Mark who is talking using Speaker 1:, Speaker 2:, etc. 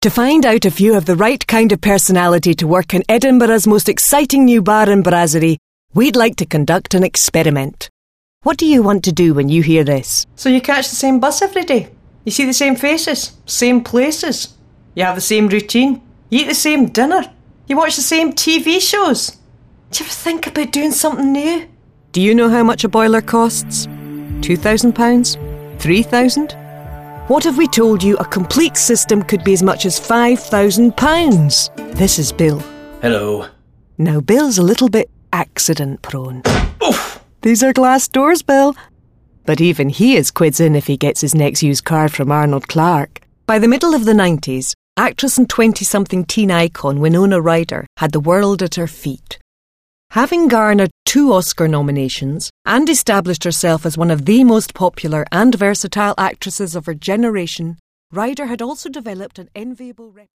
Speaker 1: To find out if you have the right kind of personality to work in Edinburgh's most exciting new bar and brasserie, we'd like to conduct an experiment. What do you want to do when you hear this?
Speaker 2: So you catch the same bus every day. You see the same faces, same places. You have the same routine. You eat the same dinner. You watch the same TV shows. Do you ever think about doing something new?
Speaker 1: Do you know how much a boiler costs? £2,000? £3,000? What if we told you a complete system could be as much as £5,000? This is Bill.
Speaker 3: Hello.
Speaker 1: Now, Bill's a little bit accident-prone.
Speaker 3: Oof!
Speaker 1: These are glass doors, Bill. But even he is quids in if he gets his next used car from Arnold Clark. By the middle of the 90s, actress and 20-something teen icon Winona Ryder had the world at her feet. Having garnered 2 Oscar nominations and established herself as one of the most popular and versatile actresses of her generation, Ryder had also developed an enviable reputation.